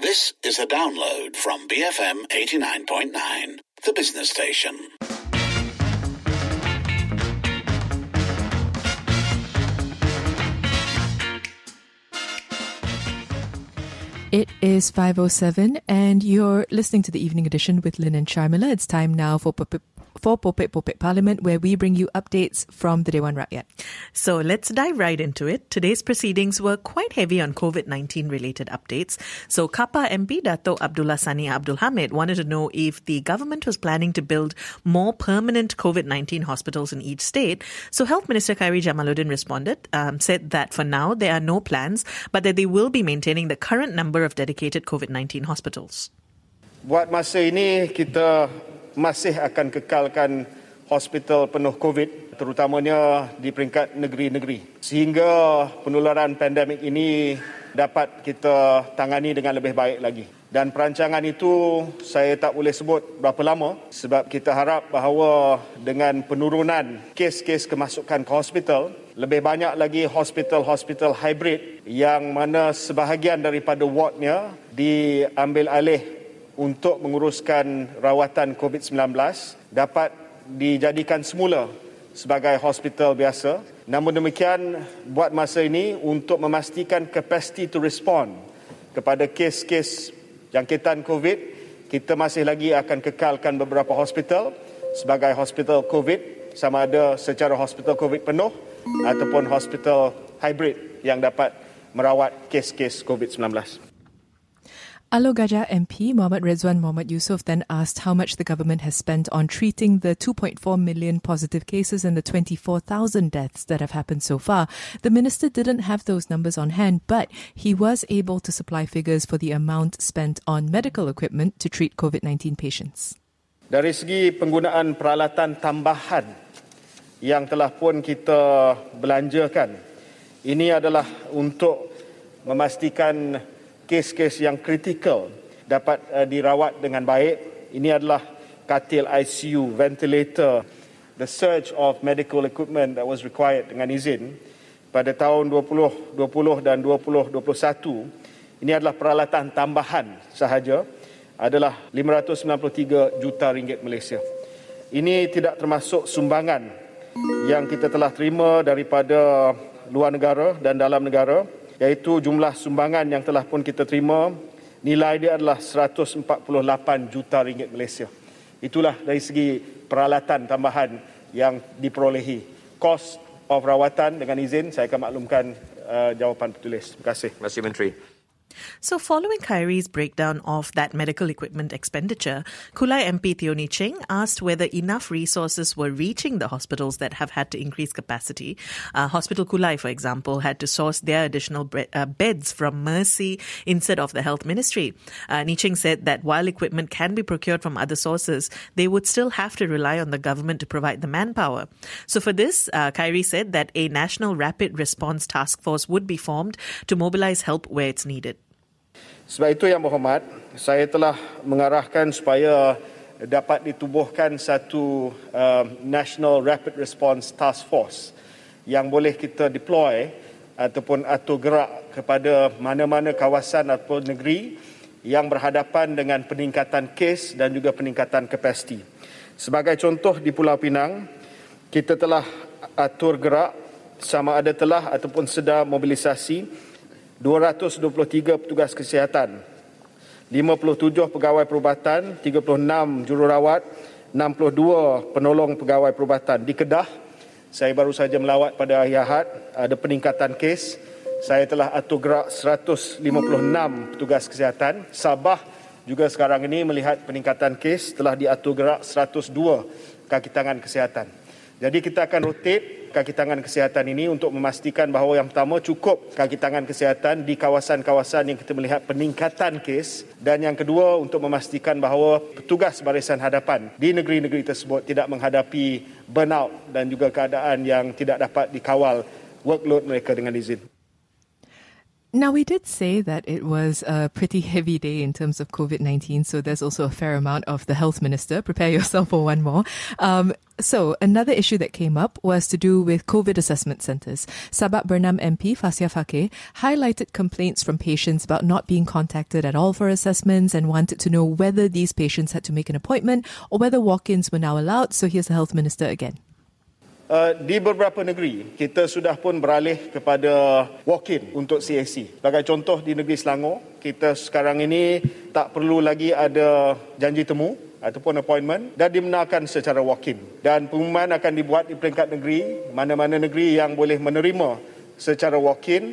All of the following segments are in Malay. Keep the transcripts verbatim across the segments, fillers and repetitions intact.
This is a download from B F M eighty-nine point nine, the business station. It is five oh seven and you're listening to the Evening Edition with Lynn and Sharmila. It's time now for Popek for Popek Popek Parliament, where we bring you updates from the Dewan Rakyat. So let's dive right into it. Today's proceedings were quite heavy on COVID nineteen related updates. So Kapa M P Dato Abdullah Sani Abdul Hamid wanted to know if the government was planning to build more permanent COVID nineteen hospitals in each state. So Health Minister Khairi Jamaluddin responded, um, said that for now there are no plans, but that they will be maintaining the current number of dedicated COVID nineteen hospitals. Buat masa ini, kita masih akan kekalkan hospital penuh COVID, terutamanya di peringkat negeri-negeri, sehingga penularan pandemik ini dapat kita tangani dengan lebih baik lagi. Dan perancangan itu saya tak boleh sebut berapa lama, sebab kita harap bahawa dengan penurunan kes-kes kemasukan ke hospital, lebih banyak lagi hospital-hospital hybrid yang mana sebahagian daripada wardnya diambil alih untuk menguruskan rawatan COVID sembilan belas dapat dijadikan semula sebagai hospital biasa. Namun demikian, buat masa ini untuk memastikan capacity to respond kepada kes-kes jangkitan COVID, kita masih lagi akan kekalkan beberapa hospital sebagai hospital COVID, sama ada secara hospital COVID penuh ataupun hospital hybrid yang dapat merawat kes-kes COVID sembilan belas. Alor Gajah M P Mohammad Rezwan Mohammad Yusof then asked how much the government has spent on treating the two point four million positive cases and the twenty-four thousand deaths that have happened so far. The minister didn't have those numbers on hand, but he was able to supply figures for the amount spent on medical equipment to treat COVID nineteen patients. Dari segi penggunaan peralatan tambahan yang telah pun kita belanjakan, ini adalah untuk memastikan kes-kes yang kritikal dapat uh, dirawat dengan baik. Ini adalah katil I C U, ventilator, the surge of medical equipment that was required dengan izin pada tahun dua ribu dua puluh dan dua ribu dua puluh satu. Ini adalah peralatan tambahan sahaja, adalah lima ratus sembilan puluh tiga juta ringgit Malaysia. Ini tidak termasuk sumbangan yang kita telah terima daripada luar negara dan dalam negara, iaitu jumlah sumbangan yang telah pun kita terima, nilai dia adalah seratus empat puluh lapan juta ringgit Malaysia. Itulah dari segi peralatan tambahan yang diperolehi. Kos of rawatan dengan izin, saya akan maklumkan uh, jawapan tertulis. Terima kasih. Terima kasih, Menteri. So following Khairi's breakdown of that medical equipment expenditure, Kulai M P Teo Ni Ching asked whether enough resources were reaching the hospitals that have had to increase capacity. Uh, Hospital Kulai, for example, had to source their additional bre- uh, beds from Mercy instead of the Health Ministry. Uh, Ni Ching said that while equipment can be procured from other sources, they would still have to rely on the government to provide the manpower. So for this, uh, Khairi said that a National Rapid Response Task Force would be formed to mobilize help where it's needed. Sebab itu, Yang Berhormat, saya telah mengarahkan supaya dapat ditubuhkan satu uh, National Rapid Response Task Force yang boleh kita deploy ataupun atur gerak kepada mana-mana kawasan atau negeri yang berhadapan dengan peningkatan kes dan juga peningkatan kapasiti. Sebagai contoh, di Pulau Pinang, kita telah atur gerak sama ada telah ataupun sedang mobilisasi dua ratus dua puluh tiga petugas kesihatan, lima puluh tujuh pegawai perubatan, tiga puluh enam jururawat, enam puluh dua penolong pegawai perubatan. Di Kedah, saya baru saja melawat pada hari Ahad, ada peningkatan kes. Saya telah atur gerak seratus lima puluh enam petugas kesihatan. Sabah juga sekarang ini melihat peningkatan kes, telah diatur gerak seratus dua kaki tangan kesihatan. Jadi kita akan rotate kaki tangan kesihatan ini untuk memastikan bahawa yang pertama, cukup kaki tangan kesihatan di kawasan-kawasan yang kita melihat peningkatan kes, dan yang kedua, untuk memastikan bahawa petugas barisan hadapan di negeri-negeri tersebut tidak menghadapi burnout dan juga keadaan yang tidak dapat dikawal workload mereka dengan izin. Now, we did say that it was a pretty heavy day in terms of COVID nineteen, so there's also a fair amount of the health minister. Prepare yourself for one more. Um, so, another issue that came up was to do with COVID assessment centres. Sabak Bernam M P Fasya Fakir highlighted complaints from patients about not being contacted at all for assessments and wanted to know whether these patients had to make an appointment or whether walk-ins were now allowed. So, here's the health minister again. Uh, di beberapa negeri, kita sudah pun beralih kepada walk-in untuk C A C. Sebagai contoh, di negeri Selangor, kita sekarang ini tak perlu lagi ada janji temu ataupun appointment dan dibenarkan secara walk-in. Dan pengumuman akan dibuat di peringkat negeri, mana-mana negeri yang boleh menerima secara walk-in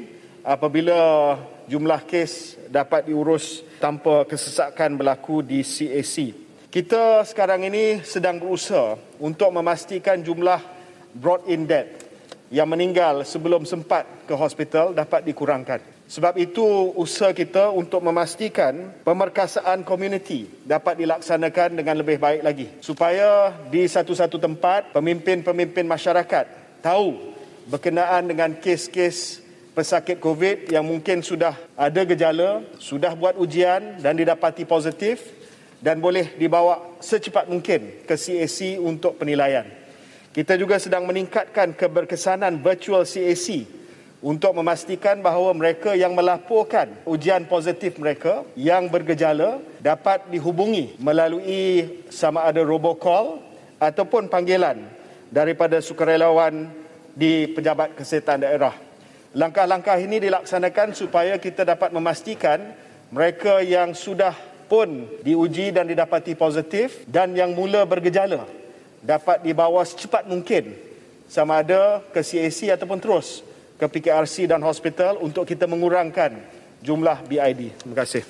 apabila jumlah kes dapat diurus tanpa kesesakan berlaku di C A C. Kita sekarang ini sedang berusaha untuk memastikan jumlah brought-in death yang meninggal sebelum sempat ke hospital dapat dikurangkan. Sebab itu usaha kita untuk memastikan pemerkasaan komuniti dapat dilaksanakan dengan lebih baik lagi. Supaya di satu-satu tempat pemimpin-pemimpin masyarakat tahu berkenaan dengan kes-kes pesakit COVID yang mungkin sudah ada gejala, sudah buat ujian dan didapati positif dan boleh dibawa secepat mungkin ke C A C untuk penilaian. Kita juga sedang meningkatkan keberkesanan virtual C A C untuk memastikan bahawa mereka yang melaporkan ujian positif mereka yang bergejala dapat dihubungi melalui sama ada robocall ataupun panggilan daripada sukarelawan di pejabat kesihatan daerah. Langkah-langkah ini dilaksanakan supaya kita dapat memastikan mereka yang sudah pun diuji dan didapati positif dan yang mula bergejala dapat dibawa secepat mungkin sama ada ke C A C ataupun terus ke P K R C dan hospital untuk kita mengurangkan jumlah B I D. Terima kasih.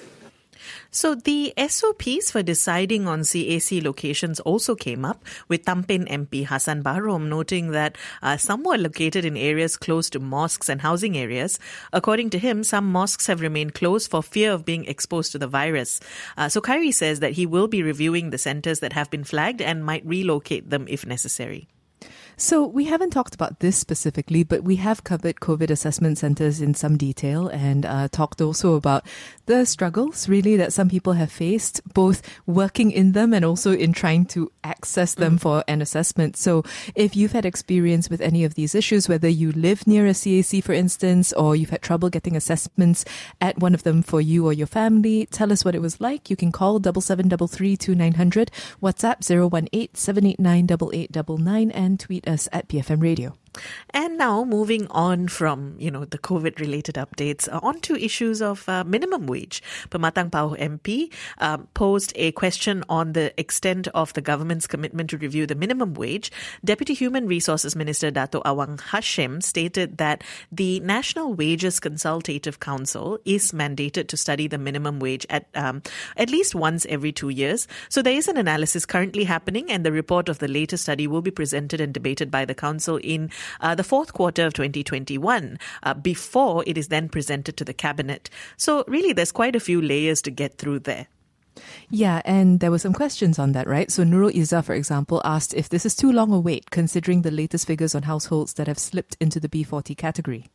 So the S O Ps for deciding on C A C locations also came up, with Tampin M P Hassan Bahrom noting that uh, some were located in areas close to mosques and housing areas. According to him, some mosques have remained closed for fear of being exposed to the virus. Uh, so Khairi says that he will be reviewing the centres that have been flagged and might relocate them if necessary. So we haven't talked about this specifically, but we have covered COVID assessment centres in some detail and uh, talked also about the struggles really that some people have faced, both working in them and also in trying to access them mm. for an assessment. So if you've had experience with any of these issues, whether you live near a C A C, for instance, or you've had trouble getting assessments at one of them for you or your family, tell us what it was like. You can call seven seven three three two nine zero zero, WhatsApp zero one eight seven eight nine eight eight nine nine, and tweet us at B F M Radio. And now moving on from, you know, the COVID-related updates, uh, on to issues of uh, minimum wage. Pematang Pauh M P uh, posed a question on the extent of the government's commitment to review the minimum wage. Deputy Human Resources Minister Dato' Awang Hashim stated that the National Wages Consultative Council is mandated to study the minimum wage at um, at least once every two years. So there is an analysis currently happening, and the report of the latest study will be presented and debated by the council in Uh, the fourth quarter of twenty twenty-one, uh, before it is then presented to the cabinet. So really, there's quite a few layers to get through there. Yeah, and there were some questions on that, right? So Nurul Izzah, for example, asked if this is too long a wait, considering the latest figures on households that have slipped into the B forty category.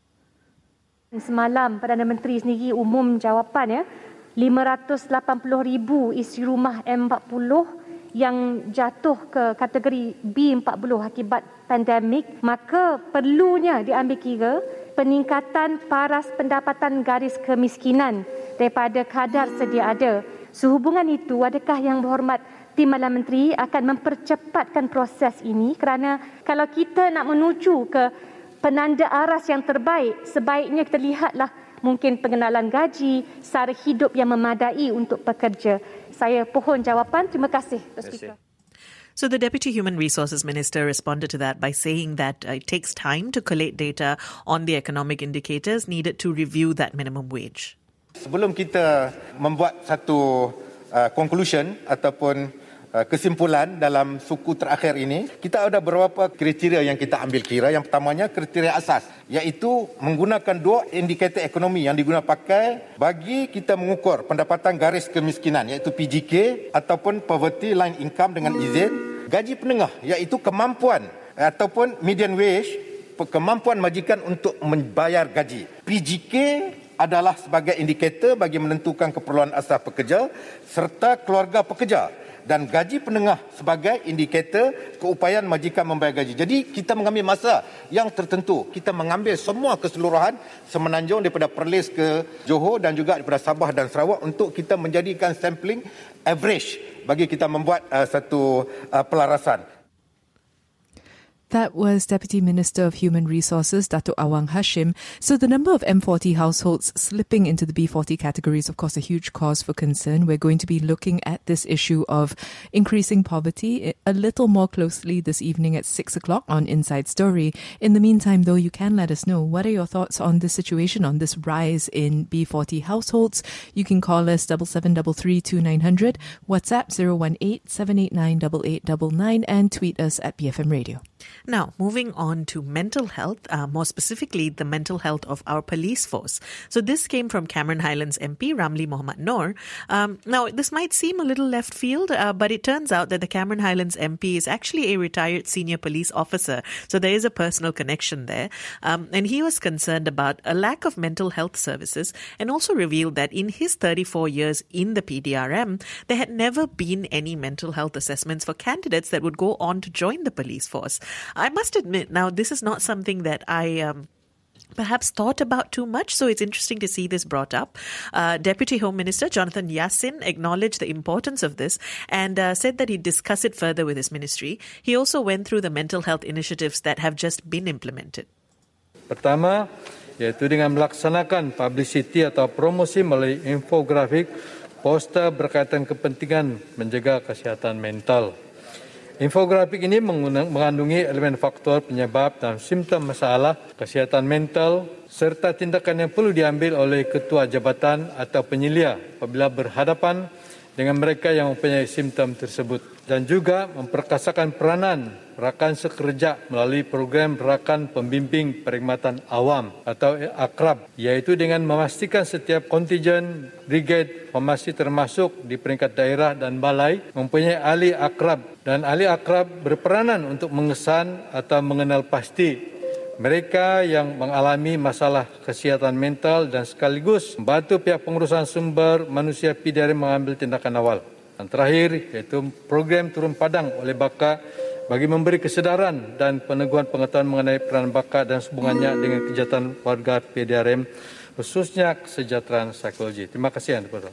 Semalam, Perdana Menteri sendiri umum jawapan, ya, lima ratus lapan puluh ribu isi rumah M empat puluh yang jatuh ke kategori B empat puluh akibat pandemik, maka perlunya diambil kira peningkatan paras pendapatan garis kemiskinan daripada kadar sedia ada. Sehubungan itu, adakah Yang Berhormat Tim Perdana Menteri akan mempercepatkan proses ini? Kerana kalau kita nak menuju ke penanda aras yang terbaik, sebaiknya kita lihatlah mungkin pengenalan gaji, sara hidup yang memadai untuk pekerja. Saya pohon jawapan. Terima kasih, Tuan Speaker. So the Deputy Human Resources Minister responded to that by saying that uh, it takes time to collate data on the economic indicators needed to review that minimum wage. Sebelum kita membuat satu uh, conclusion ataupun uh, kesimpulan dalam suku terakhir ini, kita ada beberapa kriteria yang kita ambil kira. Yang pertamanya kriteria asas, iaitu menggunakan dua indikator ekonomi yang digunakan pakai bagi kita mengukur pendapatan garis kemiskinan, iaitu P G K ataupun Poverty Line Income dengan izin. Gaji penengah, iaitu kemampuan ataupun median wage, kemampuan majikan untuk membayar gaji. P G K adalah sebagai indikator bagi menentukan keperluan asas pekerja serta keluarga pekerja, dan gaji penengah sebagai indikator keupayaan majikan membayar gaji. Jadi kita mengambil masa yang tertentu. Kita mengambil semua keseluruhan Semenanjung daripada Perlis ke Johor dan juga daripada Sabah dan Sarawak untuk kita menjadikan sampling average bagi kita membuat uh, satu uh, pelarasan. That was Deputy Minister of Human Resources, Dato' Awang Hashim. So the number of M forty households slipping into the B forty category is, of course, a huge cause for concern. We're going to be looking at this issue of increasing poverty a little more closely this evening at six o'clock on Inside Story. In the meantime, though, you can let us know, what are your thoughts on this situation, on this rise in B forty households? You can call us seven seven three three two nine zero zero, WhatsApp zero one eight seven eight nine eight eight nine nine, and tweet us at B F M Radio. Now, moving on to mental health, uh, more specifically the mental health of our police force. So this came from Cameron Highlands M P Ramli Mohammed Noor. Um, now, this might seem a little left field, uh, but it turns out that the Cameron Highlands M P is actually a retired senior police officer. So there is a personal connection there. Um, and he was concerned about a lack of mental health services, and also revealed that in his thirty-four years in the P D R M, there had never been any mental health assessments for candidates that would go on to join the police force. I must admit, now, this is not something that I um, perhaps thought about too much, so it's interesting to see this brought up. Uh, Deputy Home Minister Jonathan Yassin acknowledged the importance of this and uh, said that he'd discuss it further with his ministry. He also went through the mental health initiatives that have just been implemented. Pertama, iaitu dengan melaksanakan publicity atau promosi melalui infografik, poster berkaitan kepentingan menjaga kesihatan mental. Infografik ini mengandungi elemen faktor penyebab dan simptom masalah kesihatan mental serta tindakan yang perlu diambil oleh ketua jabatan atau penyelia apabila berhadapan dengan mereka yang mempunyai simptom tersebut, dan juga memperkasakan peranan rakan sekerja melalui program rakan pembimbing perkhidmatan awam atau akrab, iaitu dengan memastikan setiap kontijen brigade formasi termasuk di peringkat daerah dan balai mempunyai ahli akrab, dan ahli akrab berperanan untuk mengesan atau mengenal pasti mereka yang mengalami masalah kesihatan mental dan sekaligus membantu pihak pengurusan sumber manusia P D R M mengambil tindakan awal. Dan terakhir, iaitu program turun padang oleh Baka bagi memberi kesedaran dan peneguhan pengetahuan mengenai peranan Baka dan hubungannya dengan kejahatan warga P D R M, khususnya kesejahteraan psikologi. Terima kasih, Anda.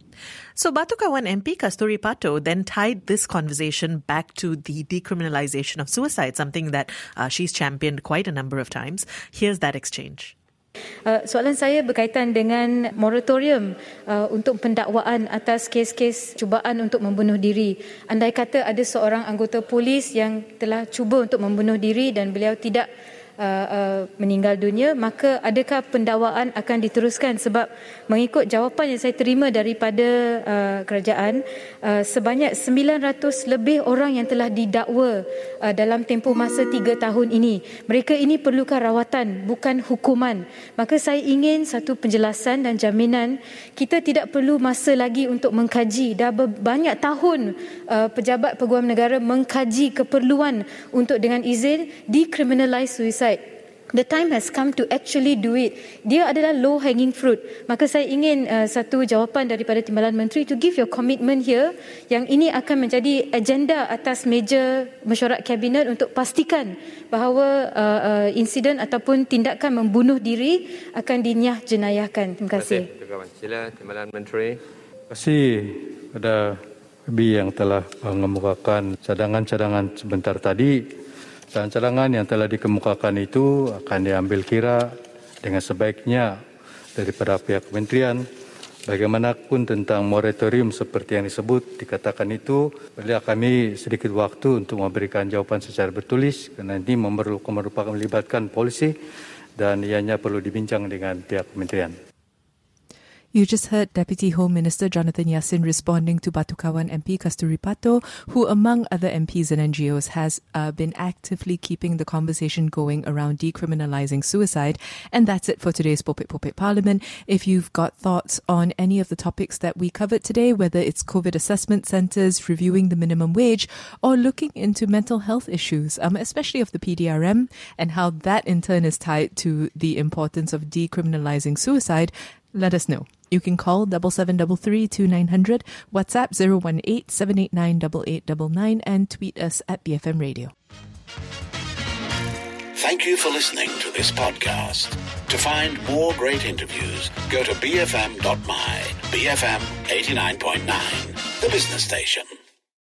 So Batu Kawan M P Kasturi Pato then tied this conversation back to the decriminalization of suicide, something that uh, she's championed quite a number of times. Here's that exchange. Uh, soalan saya berkaitan dengan moratorium uh, untuk pendakwaan atas kes-kes cubaan untuk membunuh diri. Andai kata ada seorang anggota polis yang telah cuba untuk membunuh diri dan beliau tidak Uh, uh, meninggal dunia, maka adakah pendakwaan akan diteruskan? Sebab mengikut jawapan yang saya terima daripada uh, kerajaan, uh, sebanyak sembilan ratus lebih orang yang telah didakwa uh, dalam tempoh masa tiga tahun ini. Mereka ini perlukan rawatan, bukan hukuman. Maka saya ingin satu penjelasan dan jaminan kita tidak perlu masa lagi untuk mengkaji. Dah banyak tahun uh, pejabat peguam negara mengkaji keperluan untuk dengan izin decriminalize suicide. The time has come to actually do it. Dia adalah low hanging fruit. Maka saya ingin uh, satu jawapan daripada Timbalan Menteri to give your commitment here, yang ini akan menjadi agenda atas meja mesyuarat kabinet untuk pastikan bahawa uh, uh, insiden ataupun tindakan membunuh diri akan dinyah jenayahkan. Terima kasih. Terima kasih. Sila Timbalan Menteri. Terima kasih kepada B yang telah mengemukakan cadangan-cadangan sebentar tadi. Dan cadangan yang telah dikemukakan itu akan diambil kira dengan sebaiknya daripada pihak kementerian. Bagaimanapun tentang moratorium seperti yang disebut, dikatakan itu, beliau kami sedikit waktu untuk memberikan jawapan secara bertulis, kerana ini memerlukan melibatkan polisi dan ianya perlu dibincang dengan pihak kementerian. You just heard Deputy Home Minister Jonathan Yassin responding to Batu Kawan M P Kasturi Pato, who among other M Ps and N G Os has uh, been actively keeping the conversation going around decriminalising suicide. And that's it for today's Popek Popek Parliament. If you've got thoughts on any of the topics that we covered today, whether it's COVID assessment centres, reviewing the minimum wage, or looking into mental health issues, um, especially of the P D R M, and how that in turn is tied to the importance of decriminalising suicide, let us know. You can call seven seven three three two nine zero zero, WhatsApp zero one eight seven eight nine eight eight nine nine, and tweet us at B F M Radio. Thank you for listening to this podcast. To find more great interviews, go to b f m dot my. B F M eighty-nine point nine, the business station.